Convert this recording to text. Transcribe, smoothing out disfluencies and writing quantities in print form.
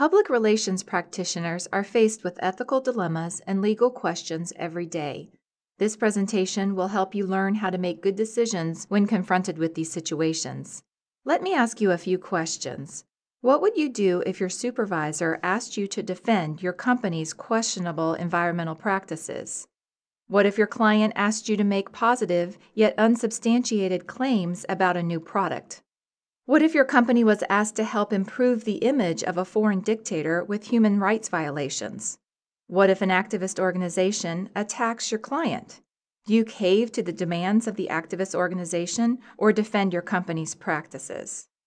Public relations practitioners are faced with ethical dilemmas and legal questions every day. This presentation will help you learn how to make good decisions when confronted with these situations. Let me ask you a few questions. What would you do if your supervisor asked you to defend your company's questionable environmental practices? What if your client asked you to make positive yet unsubstantiated claims about a new product? What if your company was asked to help improve the image of a foreign dictator with human rights violations? What if an activist organization attacks your client? Do you cave to the demands of the activist organization or defend your company's practices?